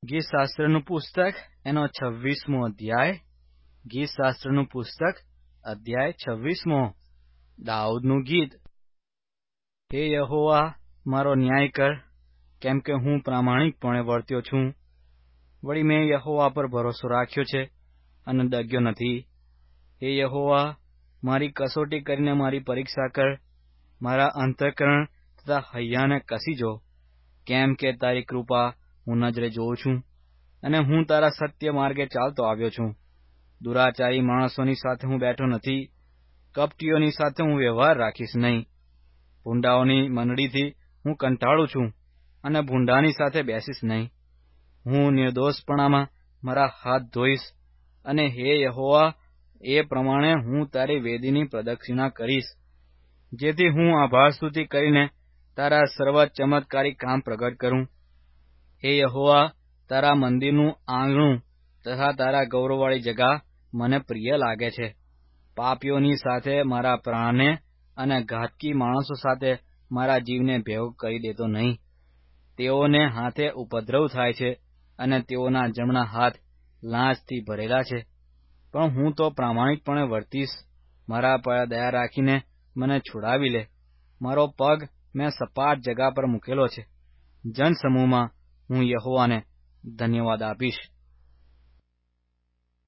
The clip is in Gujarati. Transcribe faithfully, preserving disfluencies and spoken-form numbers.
ગીતશાસ્ત્રનું પુસ્તક એનો છવ્વીસમો અધ્યાય. ગીતશાસ્ત્રનું પુસ્તક અધ્યાય છવ્વીસમો. દાઉદનું ગીત. હે યહોવા, મારો ન્યાય કર, કેમ કે હું પ્રામાણિકપણે વર્ત્યો છું. વળી મેં યહોવા પર ભરોસો રાખ્યો છે અને ડગ્યો નથી. હે યહોવા, મારી કસોટી કરીને મારી પરીક્ષા કર, મારા અંતઃકરણ તથા હૈયાને કસી જો. કેમ કે તારી કૃપા હું નજરે જોઉં છું, અને હું તારા સત્ય માર્ગે ચાલતો આવ્યો છું. દુરાચારી માણસોની સાથે હું બેઠો નથી, કપટીઓની સાથે હું વ્યવહાર રાખીશ નહીં. ભૂંડાઓની મંડળીથી હું કંટાળું છું, અને ભૂંડાની સાથે બેસીશ નહીં. હું નિર્દોષપણામાં મારા હાથ ધોઈશ, અને હે યહોવા, એ પ્રમાણે હું તારી વેદીની પ્રદક્ષિણા કરીશ, જેથી હું આભારસ્તુતિ કરીને તારા સર્વ ચમત્કારી કામ પ્રગટ કરું. હે યહોવા, તારા મંદિરનું આંગણું તથા તારા ગૌરવવાળી જગા મને પ્રિય લાગે છે. પાપીઓની સાથે મારા પ્રાણને અને ઘાતકી માણસો સાથે મારા જીવને ભેગો કરી દેતો નહીં. તેઓને હાથે ઉપદ્રવ થાય છે, અને તેઓના જમણા હાથ લાંચથી ભરેલા છે. પણ હું તો પ્રામાણિકપણે વર્તીશ. મારા પર દયા રાખીને મને છોડાવી લે. મારો પગ મેં સપાટ જગા પર મૂકેલો છે. જનસમૂહમાં હું યહોવાને ધન્યવાદ આપીશ.